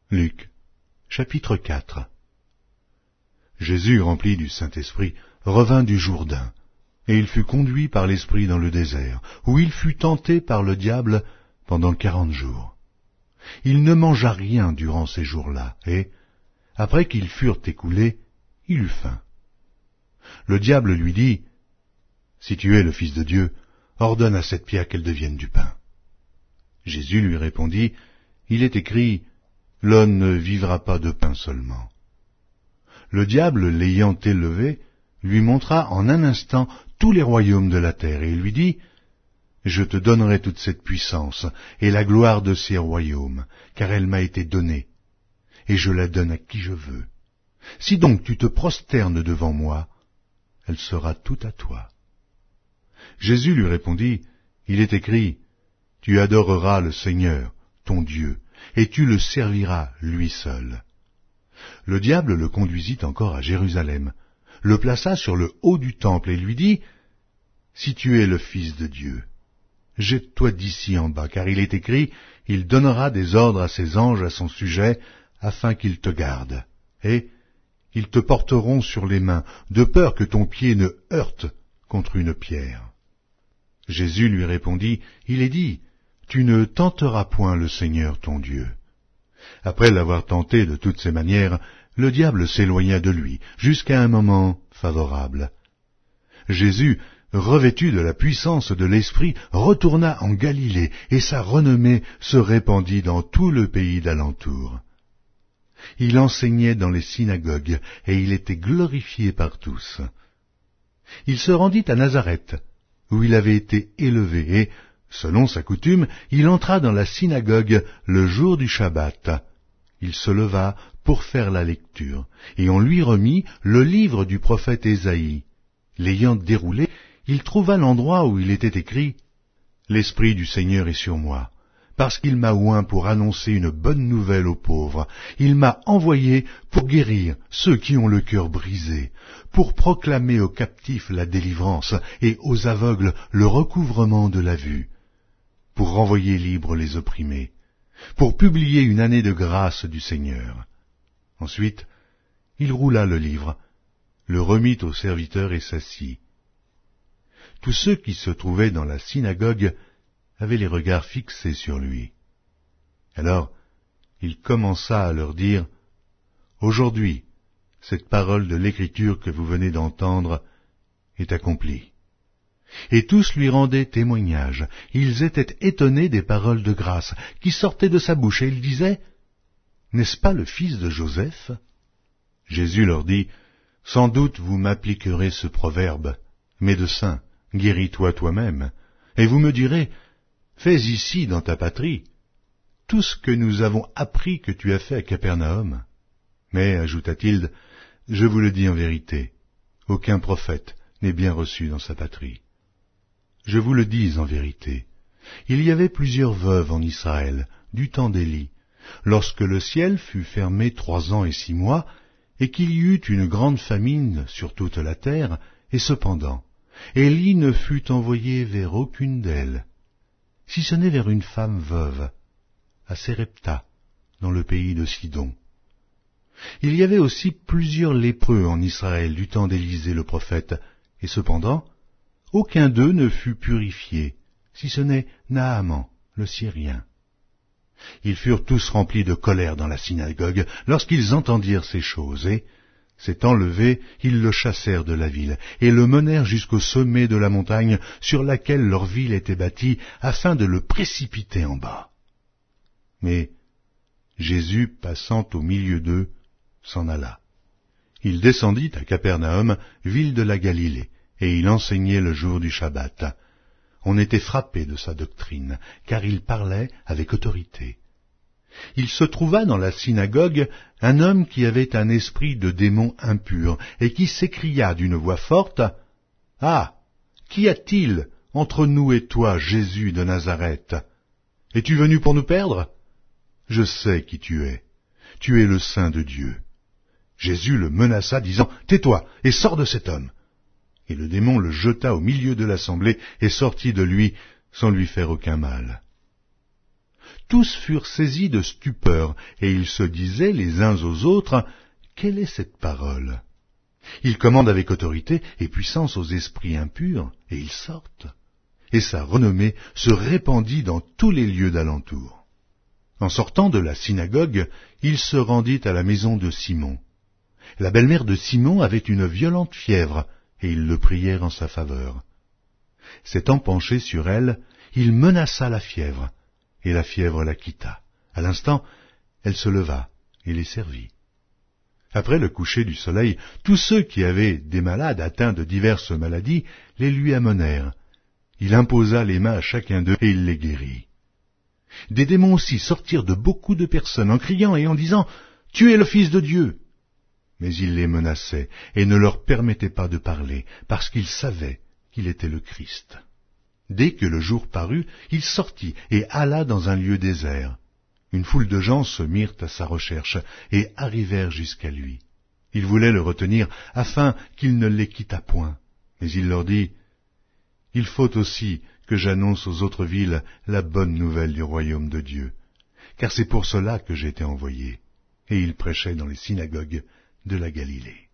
Luc, chapitre 4. Jésus, rempli du Saint-Esprit, revint du Jourdain, et il fut conduit par l'Esprit dans le désert, où il fut tenté par le diable pendant 40 jours. Il ne mangea rien durant ces jours-là, et, après qu'ils furent écoulés, il eut faim. Le diable lui dit, « Si tu es le Fils de Dieu, ordonne à cette pierre qu'elle devienne du pain. » Jésus lui répondit, « Il est écrit, l'homme ne vivra pas de pain seulement. » Le diable, l'ayant élevé, lui montra en un instant tous les royaumes de la terre, et il lui dit, « Je te donnerai toute cette puissance et la gloire de ces royaumes, car elle m'a été donnée, et je la donne à qui je veux. Si donc tu te prosternes devant moi, elle sera toute à toi. » Jésus lui répondit, « Il est écrit, tu adoreras le Seigneur, ton Dieu, et tu le serviras lui seul. » Le diable le conduisit encore à Jérusalem, le plaça sur le haut du temple et lui dit, « Si tu es le Fils de Dieu, jette-toi d'ici en bas, car il est écrit, il donnera des ordres à ses anges à son sujet, afin qu'ils te gardent, et ils te porteront sur les mains, de peur que ton pied ne heurte contre une pierre. » Jésus lui répondit, « Il est dit, tu ne tenteras point le Seigneur ton Dieu. » Après l'avoir tenté de toutes ses manières, le diable s'éloigna de lui, jusqu'à un moment favorable. Jésus, revêtu de la puissance de l'Esprit, retourna en Galilée, et sa renommée se répandit dans tout le pays d'alentour. Il enseignait dans les synagogues, et il était glorifié par tous. Il se rendit à Nazareth, où il avait été élevé, et, selon sa coutume, il entra dans la synagogue le jour du Shabbat. Il se leva pour faire la lecture, et on lui remit le livre du prophète Ésaïe. L'ayant déroulé, il trouva l'endroit où il était écrit « L'Esprit du Seigneur est sur moi, parce qu'il m'a oint pour annoncer une bonne nouvelle aux pauvres. Il m'a envoyé pour guérir ceux qui ont le cœur brisé, pour proclamer aux captifs la délivrance et aux aveugles le recouvrement de la vue, pour renvoyer libres les opprimés, pour publier une année de grâce du Seigneur. » Ensuite, il roula le livre, le remit au serviteur et s'assit. Tous ceux qui se trouvaient dans la synagogue avaient les regards fixés sur lui. Alors, il commença à leur dire, « Aujourd'hui, cette parole de l'Écriture que vous venez d'entendre est accomplie. » Et tous lui rendaient témoignage. Ils étaient étonnés des paroles de grâce qui sortaient de sa bouche, et ils disaient, « N'est-ce pas le fils de Joseph ?» Jésus leur dit, « Sans doute vous m'appliquerez ce proverbe, médecin, guéris-toi toi-même, et vous me direz, fais ici dans ta patrie tout ce que nous avons appris que tu as fait à Capernaum. Mais, ajouta-t-il, je vous le dis en vérité, aucun prophète n'est bien reçu dans sa patrie. Je vous le dis en vérité, il y avait plusieurs veuves en Israël, du temps d'Élie, lorsque le ciel fut fermé 3 ans et 6 mois, et qu'il y eut une grande famine sur toute la terre, et cependant, Élie ne fut envoyé vers aucune d'elles, si ce n'est vers une femme veuve, à Sérepta, dans le pays de Sidon. Il y avait aussi plusieurs lépreux en Israël du temps d'Élisée le prophète, et cependant, aucun d'eux ne fut purifié, si ce n'est Naaman, le Syrien. Ils furent tous remplis de colère dans la synagogue lorsqu'ils entendirent ces choses, et, s'étant levés, ils le chassèrent de la ville, et le menèrent jusqu'au sommet de la montagne sur laquelle leur ville était bâtie, afin de le précipiter en bas. Mais Jésus, passant au milieu d'eux, s'en alla. Il descendit à Capernaum, ville de la Galilée, et il enseignait le jour du Shabbat. On était frappé de sa doctrine, car il parlait avec autorité. Il se trouva dans la synagogue un homme qui avait un esprit de démon impur, et qui s'écria d'une voix forte, « Ah, qu'y a-t-il entre nous et toi, Jésus de Nazareth? Es-tu venu pour nous perdre? Je sais qui tu es le Saint de Dieu. » Jésus le menaça, disant, « Tais-toi et sors de cet homme. » Et le démon le jeta au milieu de l'assemblée et sortit de lui sans lui faire aucun mal. Tous furent saisis de stupeur, et ils se disaient les uns aux autres, « Quelle est cette parole ?» Il commande avec autorité et puissance aux esprits impurs, et ils sortent. Et sa renommée se répandit dans tous les lieux d'alentour. En sortant de la synagogue, il se rendit à la maison de Simon. La belle-mère de Simon avait une violente fièvre, et ils le prièrent en sa faveur. S'étant penché sur elle, il menaça la fièvre, et la fièvre la quitta. À l'instant, elle se leva et les servit. Après le coucher du soleil, tous ceux qui avaient des malades atteints de diverses maladies les lui amenèrent. Il imposa les mains à chacun d'eux et il les guérit. Des démons aussi sortirent de beaucoup de personnes en criant et en disant « Tu es le Fils de Dieu !» Mais il les menaçait et ne leur permettait pas de parler, parce qu'ils savaient qu'il était le Christ. Dès que le jour parut, il sortit et alla dans un lieu désert. Une foule de gens se mirent à sa recherche et arrivèrent jusqu'à lui. Ils voulaient le retenir afin qu'il ne les quittât point. Mais il leur dit « Il faut aussi que j'annonce aux autres villes la bonne nouvelle du royaume de Dieu, car c'est pour cela que j'ai été envoyé. » Et il prêchait dans les synagogues de la Galilée.